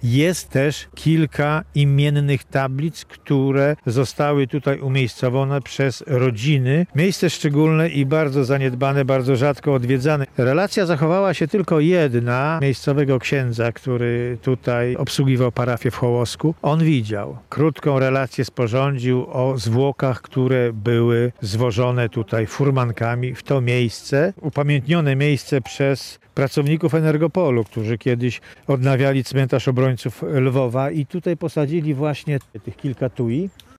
Jest też kilka imiennych tablic, które zostały tutaj umiejscowione przez rodziny. Miejsce szczególne i bardzo zaniedbane, bardzo rzadko odwiedzane. Relacja zachowała się tylko jedna miejscowego księdza, który tutaj obsługiwał parafię w Hołosku. On widział. Krótką relację sporządził o zwłokach, które były zwożone tutaj furmankami w to miejsce. Upamiętnione miejsce przez pracowników Energopolu, którzy kiedyś odnawiali cmentarz obrońców Lwowa i tutaj posadzili właśnie tych kilka tui.